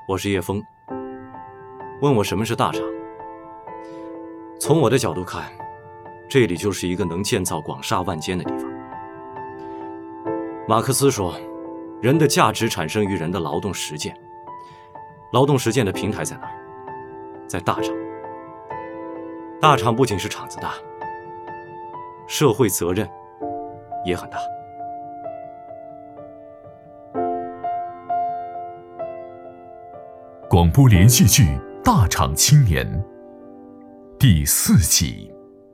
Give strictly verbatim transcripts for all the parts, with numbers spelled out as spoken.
我是叶枫。问我什么是大厂？从我的角度看，这里就是一个能建造广厦万间的地方。马克思说，人的价值产生于人的劳动实践，劳动实践的平台在哪儿？在大厂。大厂不仅是厂子大，社会责任也很大。 广播连续剧《大厂青年》第四集。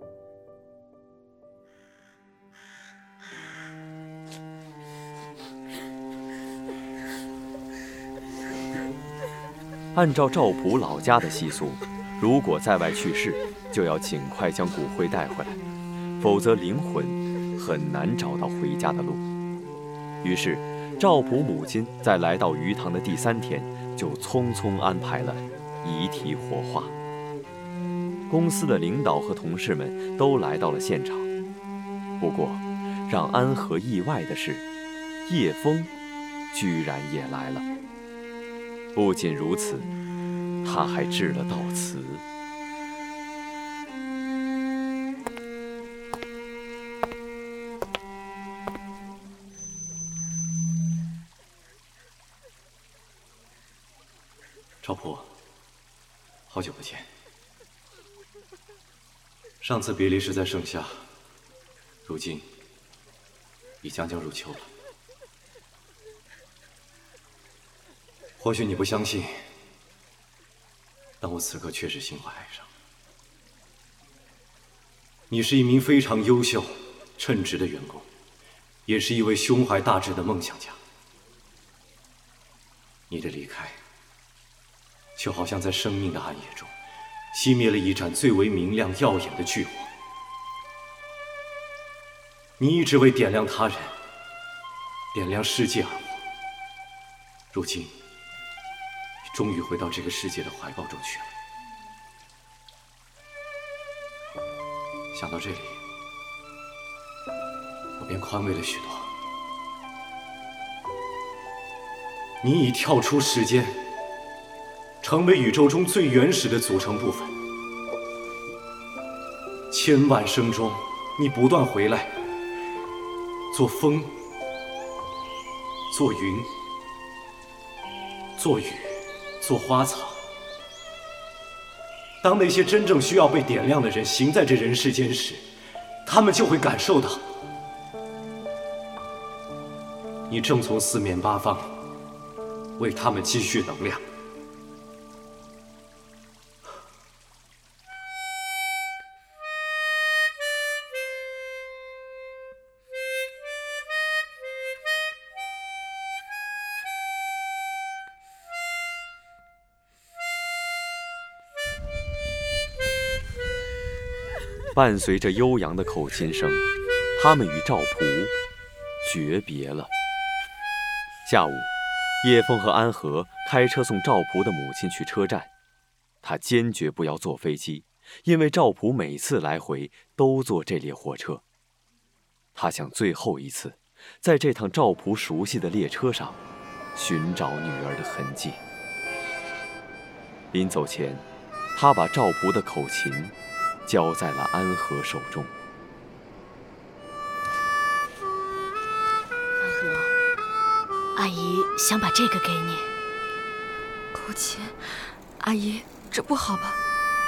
按照赵普老家的习俗，如果在外去世，就要尽快将骨灰带回来，否则灵魂很难找到回家的路。于是，赵普母亲在来到鱼塘的第三天，就匆匆安排了遗体火化。公司的领导和同事们都来到了现场。不过，让安和意外的是，叶枫居然也来了。不仅如此，他还致了悼词。 赵普，好久不见。上次别离是在盛夏，如今已将将入秋了。或许你不相信，但我此刻确实心怀哀伤。你是一名非常优秀、称职的员工，也是一位胸怀大志的梦想家。你的离开，就好像在生命的暗夜中，熄灭了一盏最为明亮耀眼的炬火。你一直为点亮他人、点亮世界而活，如今终于回到这个世界的怀抱中去了。想到这里，我便宽慰了许多。你已跳出时间，成为宇宙中最原始的组成部分。千万生中，你不断回来，做风，做云，做雨，做花草。当那些真正需要被点亮的人行在这人世间时，他们就会感受到，你正从四面八方为他们积蓄能量。 伴随着悠扬的口琴声，他们与赵普诀别了。下午，叶枫和安和开车送赵普的母亲去车站。他坚决不要坐飞机，因为赵普每次来回都坐这列火车。他想最后一次，在这趟赵普熟悉的列车上，寻找女儿的痕迹。临走前，他把赵普的口琴交在了安和手中。 安和，阿姨想把这个给你。 口琴，阿姨，这不好吧？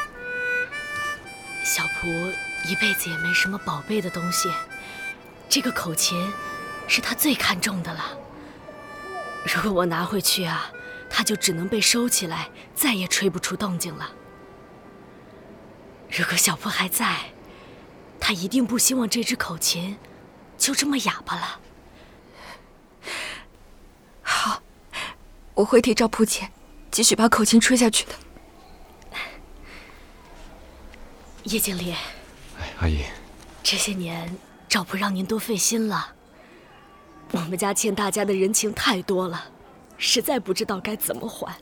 小蒲一辈子也没什么宝贝的东西，这个口琴是他最看重的了。如果我拿回去啊，他就只能被收起来，再也吹不出动静了。如果小蒲还在，他一定不希望这只口琴就这么哑巴了。 好，我会替赵普姐继续把口琴吹下去的。 叶经理， 哎，阿姨， 这些年赵普让您多费心了，我们家欠大家的人情太多了，实在不知道该怎么还。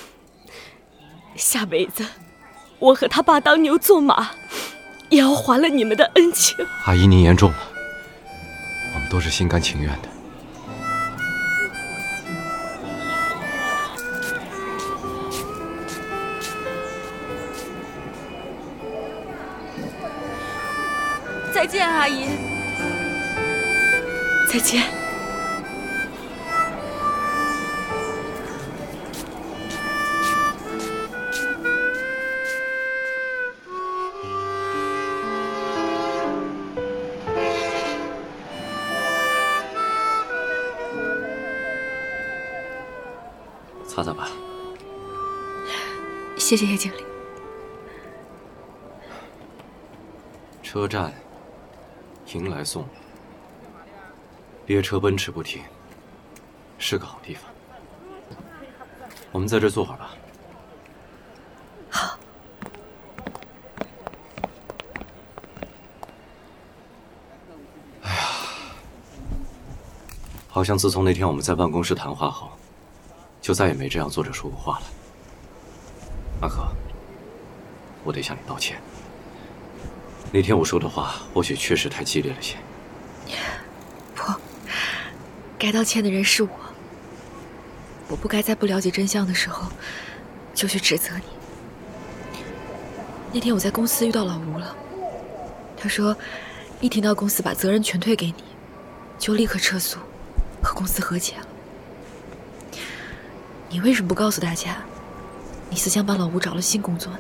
下辈子我和他爸当牛做马，也要还了你们的恩情。 阿姨，您言重了，我们都是心甘情愿的。 再见，阿姨。再见。 擦擦吧。 谢谢叶经理。 车站，迎来送，列车奔驰不停，是个好地方。我们在这坐会儿吧。 好。 哎呀，好像自从那天我们在办公室谈话后，就再也没这样坐着说过话了。阿可，我得向你道歉。那天我说的话或许确实太激烈了些。 不，该道歉的人是我。我不该在不了解真相的时候就去指责你。那天我在公司遇到老吴了，他说一听到公司把责任全推给你，就立刻撤诉，和公司和解了。你为什么不告诉大家，你思想帮老吴找了新工作呢？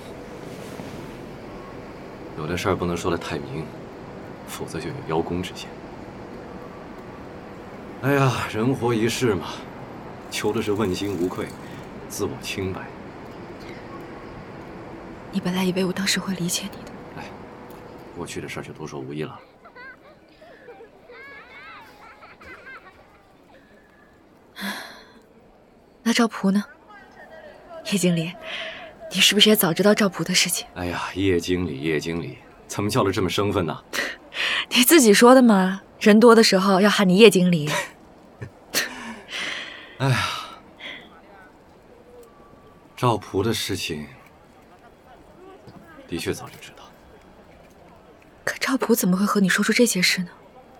有的事儿不能说得太明，否则就有邀功之嫌。哎呀，人活一世嘛，求的是问心无愧，自我清白。 你本来以为我当时会理解你的。 哎，过去的事儿就多说无益了。 那赵璞呢？叶经理，你是不是也早知道赵璞的事情？ 哎呀，叶经理，叶经理，怎么叫了这么生分呢？ 你自己说的嘛，人多的时候要喊你叶经理。 哎呀，赵璞的事情，的确早就知道。 可赵璞怎么会和你说出这些事呢？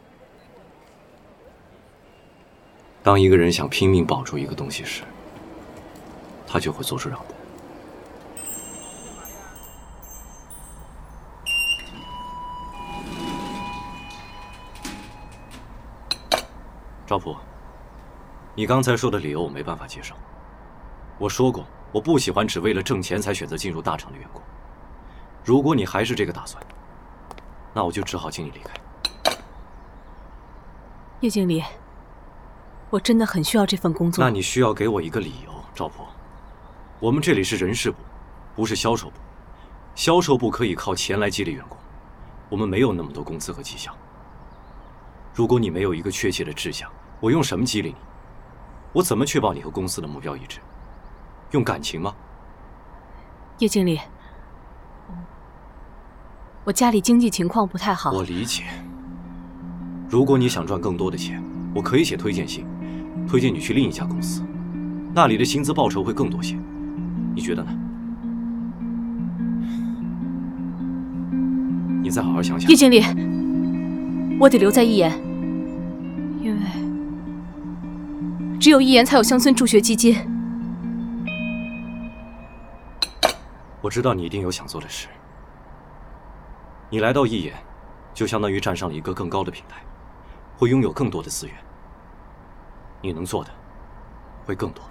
当一个人想拼命保住一个东西时，他就会做出让步。赵璞，你刚才说的理由我没办法接受。我说过，我不喜欢只为了挣钱才选择进入大厂的员工。如果你还是这个打算，那我就只好请你离开。 叶经理，我真的很需要这份工作。 那你需要给我一个理由，赵璞。我们这里是人事部，不是销售部。销售部可以靠钱来激励员工，我们没有那么多工资和绩效。如果你没有一个确切的志向，我用什么激励你？我怎么确保你和公司的目标一致？用感情吗？ 叶经理，我家里经济情况不太好。 我理解。如果你想赚更多的钱，我可以写推荐信，推荐你去另一家公司，那里的薪资报酬会更多些。你觉得呢？你再好好想想。 叶经理，我得留在一言，因为只有一言才有乡村助学基金。 我知道你一定有想做的事。你来到一言，就相当于站上了一个更高的平台，会拥有更多的资源。你能做的会更多。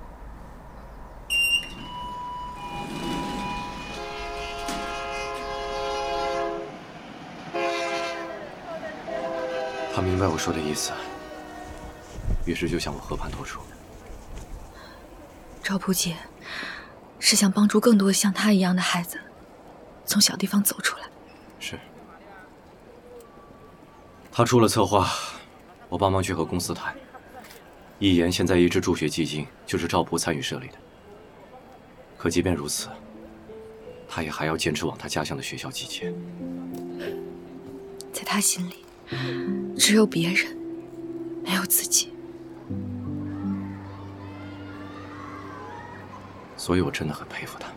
他明白我说的意思，于是就向我和盘托出。 赵璞姐是想帮助更多像她一样的孩子从小地方走出来。 是。他出了策划，我帮忙去和公司谈。一言现在一支助学基金就是赵璞参与设立的。可即便如此，他也还要坚持往他家乡的学校寄钱。 在他心里，只有别人，没有自己。 所以我真的很佩服他。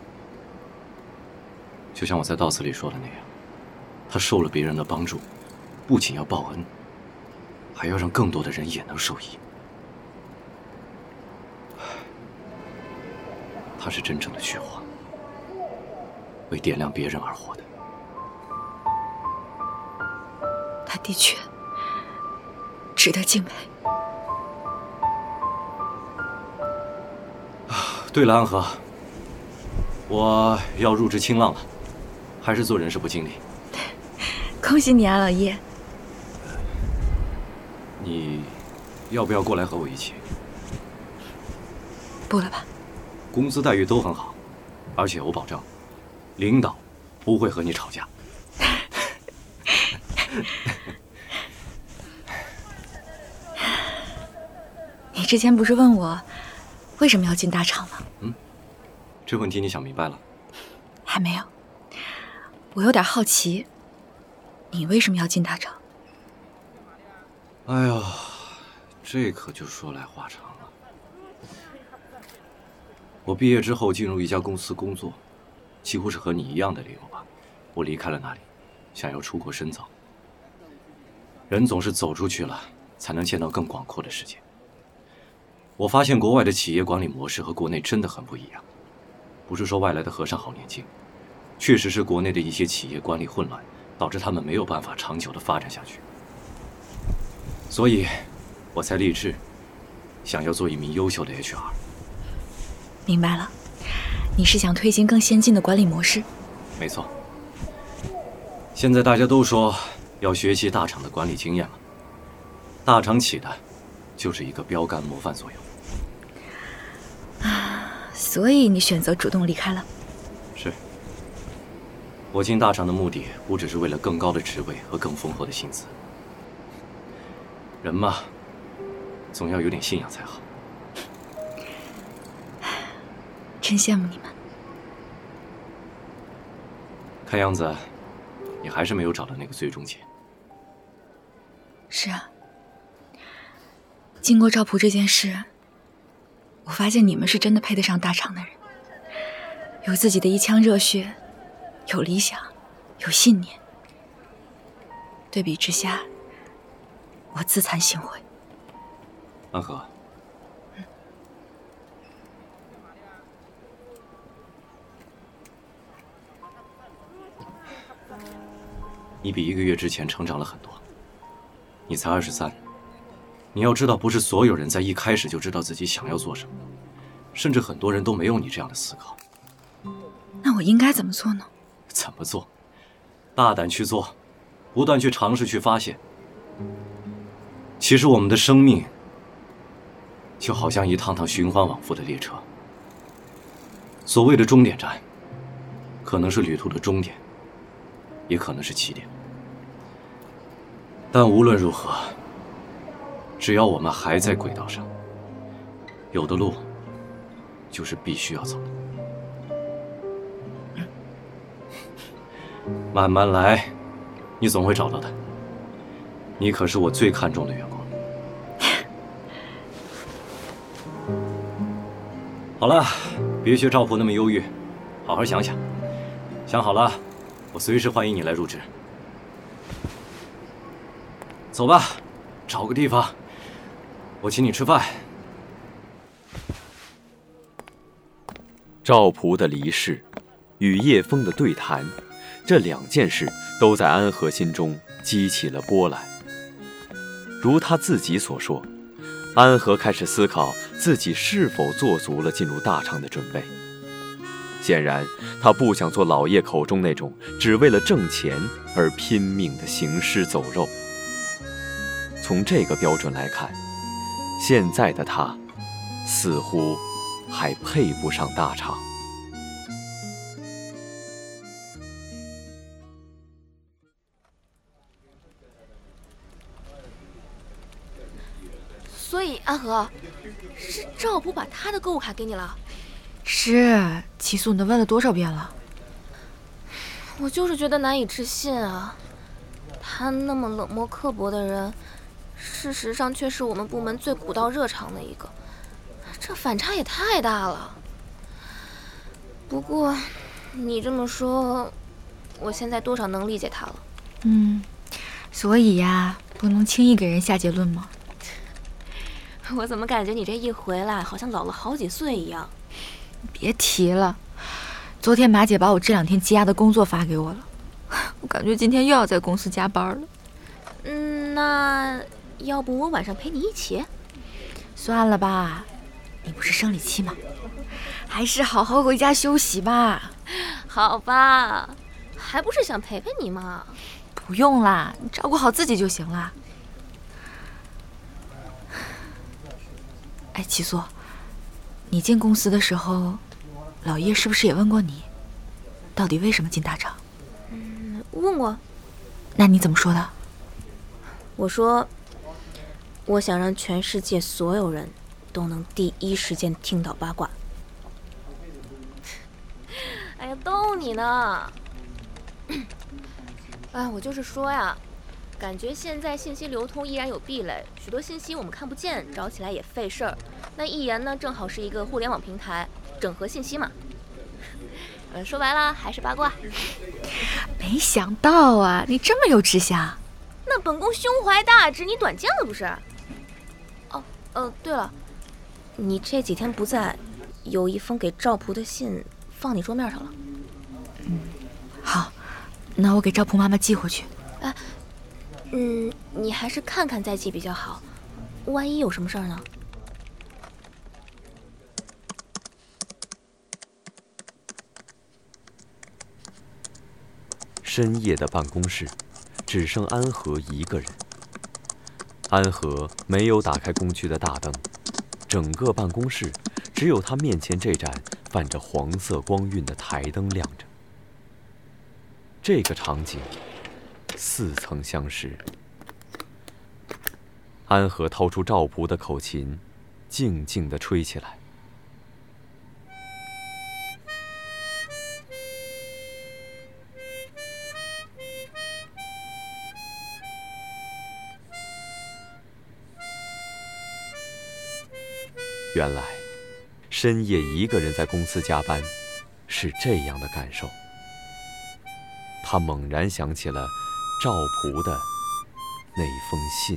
就像我在悼词里说的那样，他受了别人的帮助，不仅要报恩，还要让更多的人也能受益。他是真正的去火，为点亮别人而活的。 的确值得敬佩。 对了，安和，我要入职青浪了，还是做人事部经理。 恭喜你啊，老叶！ 你要不要过来和我一起？ 不了吧？ 工资待遇都很好，而且我保证，领导不会和你吵架。 你之前不是问我为什么要进大厂吗？ 嗯，这问题你想明白了？ 还没有。我有点好奇，你为什么要进大厂？ 哎呦，这可就说来话长了。我毕业之后进入一家公司工作，几乎是和你一样的理由吧。我离开了那里，想要出国深造。人总是走出去了，才能见到更广阔的世界。我发现国外的企业管理模式和国内真的很不一样。不是说外来的和尚好念经，确实是国内的一些企业管理混乱，导致他们没有办法长久的发展下去。所以，我才立志，想要做一名优秀的 H R。 明白了，你是想推行更先进的管理模式？ 没错。现在大家都说要学习大厂的管理经验嘛，大厂起的就是一个标杆模范作用。 啊，所以你选择主动离开了？ 是。我进大厂的目的不只是为了更高的职位和更丰厚的薪资。人嘛，总要有点信仰才好。 真羡慕你们。 看样子，你还是没有找到那个最终解。 是啊，经过赵普这件事，我发现你们是真的配得上大厂的人，有自己的一腔热血，有理想，有信念。对比之下，我自惭形秽。 安和， 嗯， 你比一个月之前成长了很多。你才二十三，你要知道，不是所有人在一开始就知道自己想要做什么，甚至很多人都没有你这样的思考。 那我应该怎么做呢？ 怎么做？大胆去做，不断去尝试，去发现。其实我们的生命就好像一趟趟循环往复的列车，所谓的终点站，可能是旅途的终点，也可能是起点。但无论如何，只要我们还在轨道上，有的路就是必须要走的。慢慢来，你总会找到的。你可是我最看重的员工。好了，别学赵普那么忧郁，好好想想。想好了，我随时欢迎你来入职。走吧，找个地方，我请你吃饭。 赵普的离世与叶枫的对谈，这两件事都在安和心中激起了波澜。如他自己所说，安和开始思考自己是否做足了进入大厂的准备。显然，他不想做老叶口中那种只为了挣钱而拼命的行尸走肉。从这个标准来看，现在的他似乎还配不上大厂。 所以安和，是赵普把他的购物卡给你了？ 是，齐素，你都问了多少遍了？ 我就是觉得难以置信啊！他那么冷漠刻薄的人，事实上却是我们部门最古道热肠的一个，这反差也太大了。不过，你这么说，我现在多少能理解他了。 嗯，所以呀，不能轻易给人下结论嘛。 我怎么感觉你这一回来，好像老了好几岁一样？ 别提了，昨天马姐把我这两天积压的工作发给我了，我感觉今天又要在公司加班了。 嗯，那要不我晚上陪你一起？ 算了吧，你不是生理期吗？还是好好回家休息吧。 好吧，还不是想陪陪你吗？ 不用啦，你照顾好自己就行了。哎，齐素，你进公司的时候，老叶是不是也问过你，到底为什么进大厂？ 嗯，问过。 那你怎么说的？ 我说，我想让全世界所有人都能第一时间听到八卦。哎呀，逗你呢。哎，我就是说呀，感觉现在信息流通依然有壁垒，许多信息我们看不见，找起来也费事儿。那一言呢，正好是一个互联网平台，整合信息嘛。呃，说白了还是八卦。 没想到啊，你这么有志向。 那本宫胸怀大志，你短见了不是？哦，呃，对了，你这几天不在，有一封给赵璞的信放你桌面上了。 嗯，好，那我给赵璞妈妈寄回去。 哎，嗯，你还是看看再寄比较好，万一有什么事儿呢？ 深夜的办公室，只剩安和一个人。安和没有打开工具的大灯，整个办公室只有他面前这盏泛着黄色光晕的台灯亮着。这个场景似曾相识。安和掏出赵璞的口琴，静静地吹起来。原来，深夜一个人在公司加班，是这样的感受。他猛然想起了赵璞的那封信。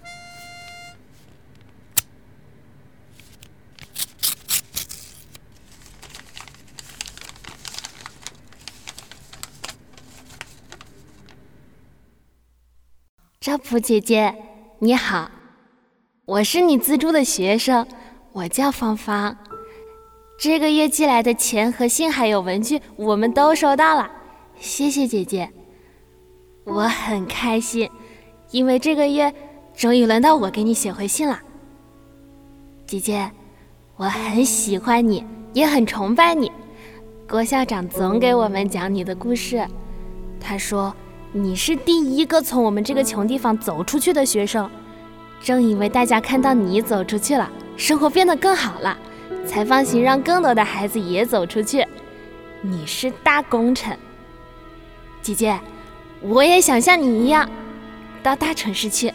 赵璞姐姐，你好，我是你资助的学生，我叫芳芳。这个月寄来的钱和信还有文具，我们都收到了，谢谢姐姐。我很开心，因为这个月终于轮到我给你写回信了。姐姐，我很喜欢你，也很崇拜你。郭校长总给我们讲你的故事，他说你是第一个从我们这个穷地方走出去的学生，正因为大家看到你走出去了，生活变得更好了，才放心让更多的孩子也走出去。你是大功臣，姐姐，我也想像你一样，到大城市去。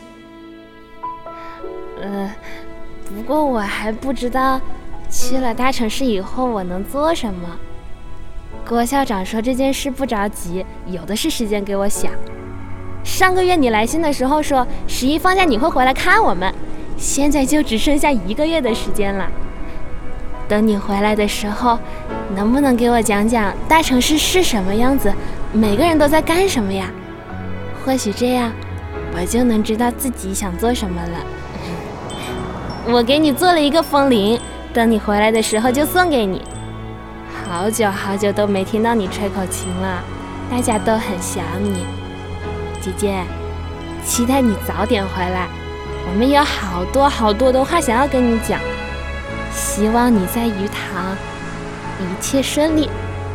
呃，不过我还不知道去了大城市以后我能做什么。郭校长说这件事不着急，有的是时间给我想。上个月你来信的时候说十一放假你会回来看我们，现在就只剩下一个月的时间了。等你回来的时候，能不能给我讲讲大城市是什么样子，每个人都在干什么呀？或许这样我就能知道自己想做什么了。我给你做了一个风铃，等你回来的时候就送给你。好久好久都没听到你吹口琴了，大家都很想你。姐姐，期待你早点回来，我们有好多好多的话想要跟你讲。希望你在鱼塘一切顺利。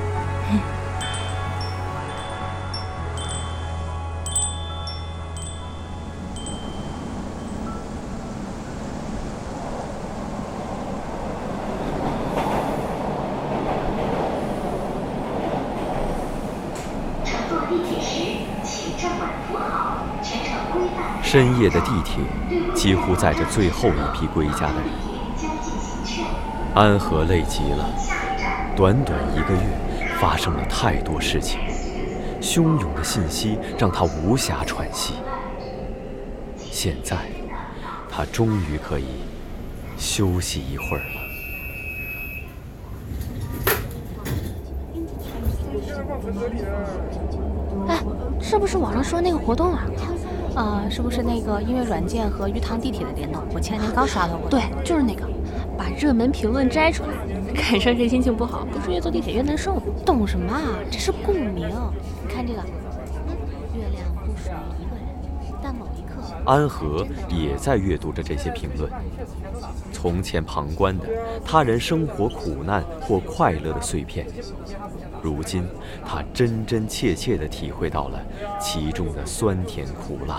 深夜的地铁几乎载着最后一批归家的人。安和累极了，短短一个月发生了太多事情，汹涌的信息让他无暇喘息。现在他终于可以休息一会儿了。 哎，这不是网上说那个活动啊？ 啊、呃，是不是那个音乐软件和鱼塘地铁的联动？我前两天刚刷到过。 对，就是那个，把热门评论摘出来，赶上谁心情不好，不是越坐地铁越难受吗？ 懂什么啊？这是共鸣。你看这个，月亮不属于一个人，但某一刻。 安和也在阅读着这些评论。从前旁观的他人生活苦难或快乐的碎片，如今他真真切切地体会到了其中的酸甜苦辣。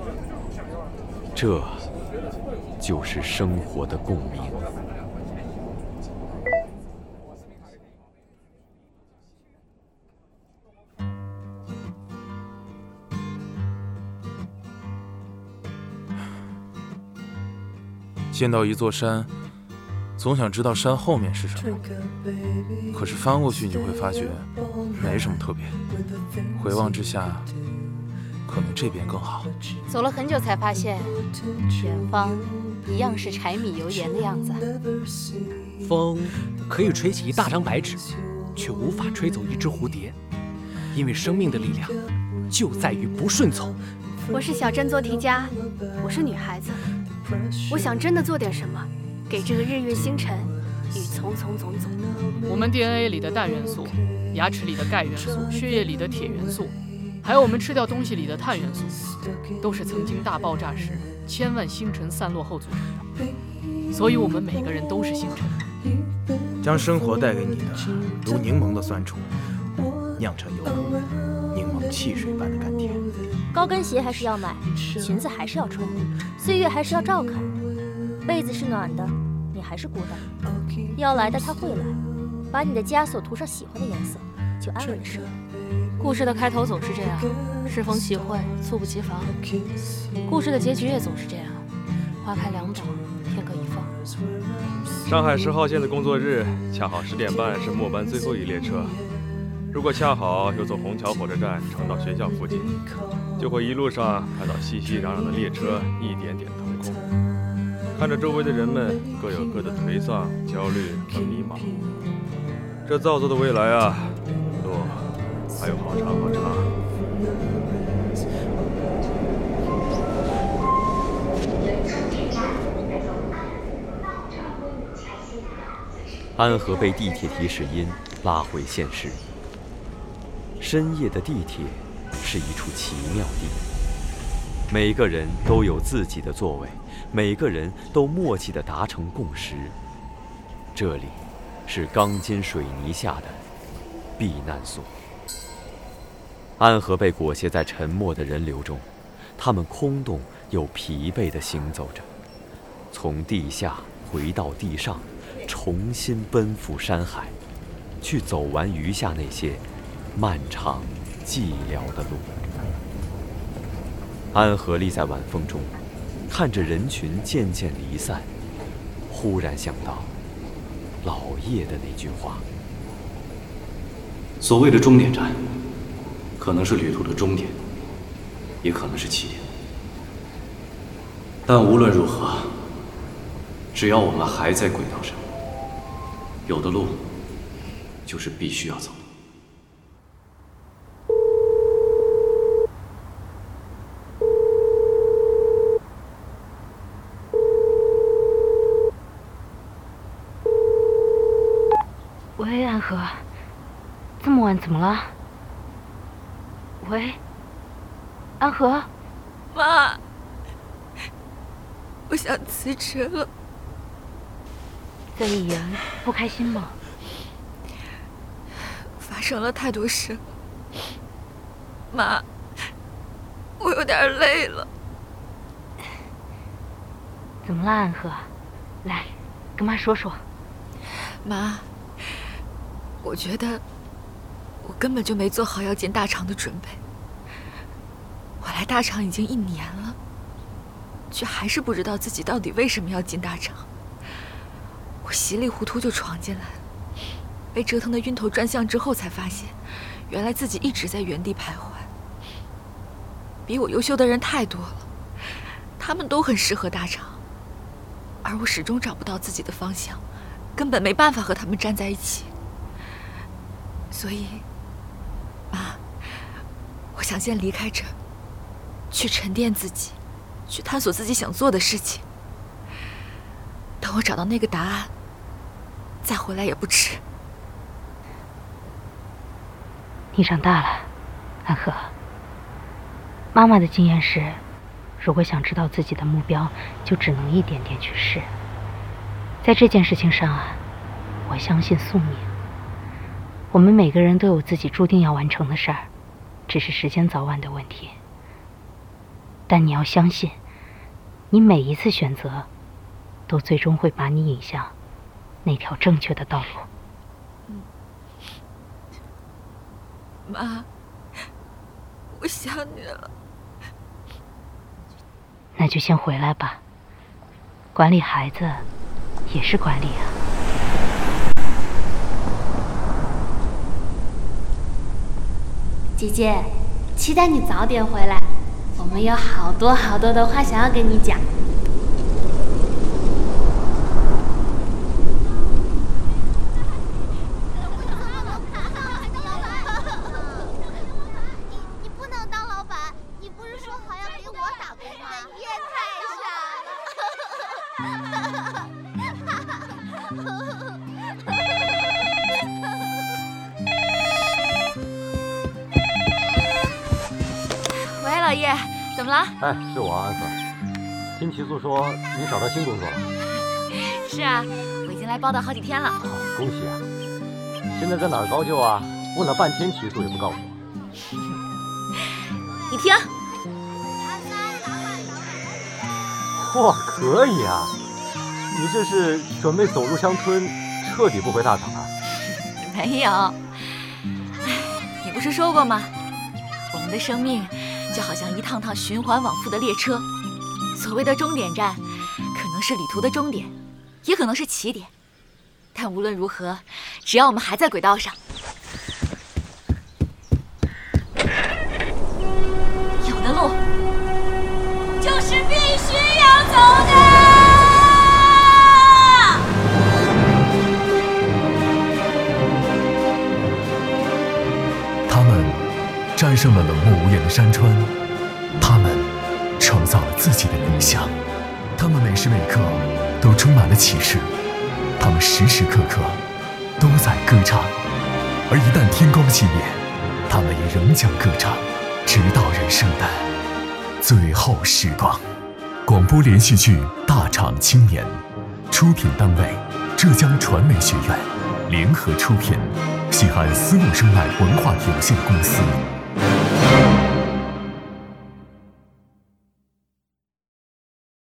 这就是生活的共鸣。 见到一座山，总想知道山后面是什么，可是翻过去你会发觉没什么特别，回望之下可能这边更好。 走了很久才发现，远方一样是柴米油盐的样子。 风可以吹起一大张白纸，却无法吹走一只蝴蝶，因为生命的力量就在于不顺从。 我是小镇做题家，我是女孩子，我想真的做点什么，给这个日月星辰与从从种种。 我们 D N A 里的氮元素，牙齿里的钙元素，血液里的铁元素，还有我们吃掉东西里的碳元素，都是曾经大爆炸时千万星辰散落后组成的。所以我们每个人都是星辰， 将生活带给你的如柠檬的酸楚，酿成犹如柠檬汽水般的甘甜。 高跟鞋还是要买，裙子还是要穿，岁月还是要照看，被子是暖的，你还是孤单。要来的他会来，把你的枷锁涂上喜欢的颜色，就安稳的睡。 故事的开头总是这样，适逢其会，猝不及防。故事的结局也总是这样，花开两朵，天各一方。 上海十号线的工作日，恰好十点半是末班最后一列车。如果恰好又从虹桥火车站乘到学校附近，就会一路上看到熙熙攘攘的列车一点点腾空，看着周围的人们各有各的颓丧、焦虑和迷茫。这造作的未来啊，路还有好长好长。 安和被地铁提示音拉回现实。深夜的地铁是一处奇妙地，每个人都有自己的座位，每个人都默契地达成共识。这里是钢筋水泥下的避难所。安和被裹挟在沉默的人流中，他们空洞又疲惫地行走着，从地下回到地上，重新奔赴山海，去走完余下那些漫长寂寥的路。安和立在晚风中，看着人群渐渐离散，忽然想到老叶的那句话： 所谓的终点站，可能是旅途的终点，也可能是起点。但无论如何，只要我们还在轨道上，有的路就是必须要走的。 喂，安和，这么晚怎么了？喂，安和， 妈，我想辞职了。 在艺园不开心吗？ 发生了太多事了，妈，我有点累了。 怎么了，安和？来，跟妈说说。 妈，我觉得我根本就没做好要进大厂的准备。我来大厂已经一年了，却还是不知道自己到底为什么要进大厂。我稀里糊涂就闯进来了，被折腾得晕头转向之后，才发现原来自己一直在原地徘徊。比我优秀的人太多了，他们都很适合大厂，而我始终找不到自己的方向，根本没办法和他们站在一起。所以，妈，我想先离开这儿， 去沉淀自己，去探索自己想做的事情。等我找到那个答案，再回来也不迟。 你长大了，安和。妈妈的经验是，如果想知道自己的目标，就只能一点点去试。在这件事情上啊，我相信宿命。我们每个人都有自己注定要完成的事儿，只是时间早晚的问题。但你要相信，你每一次选择，都最终会把你引向那条正确的道路。 嗯，妈，我想你了。 那就先回来吧，管理孩子也是管理啊。 姐姐，期待你早点回来，我们有好多好多的话想要跟你讲。 你不能当老板，你不是说好要给我打工吗？你也太傻了。 喂，老叶，怎么了？ 哎，是我安和。听齐素说你找到新工作了。 是啊，我已经来报道好几天了。 好，恭喜啊！现在在哪儿高就啊？问了半天齐素也不告诉我。 你听。 哇，可以啊！你这是准备走入乡村，彻底不回大厂啊？ 没有。哎，你不是说过吗？我们的生命就好像一趟趟循环往复的列车，所谓的终点站，可能是旅途的终点，也可能是起点。但无论如何，只要我们还在轨道上，有的路就是必须要走的。 他们战胜了冷漠无言的山川，他们创造了自己的理想，他们每时每刻都充满了启示，他们时时刻刻都在歌唱，而一旦天光熄灭，他们也仍将歌唱，直到人生的最后时光。广播连续剧《大厂青年》，出品单位浙江传媒学院，联合出品，西汉斯诺声带文化有限公司。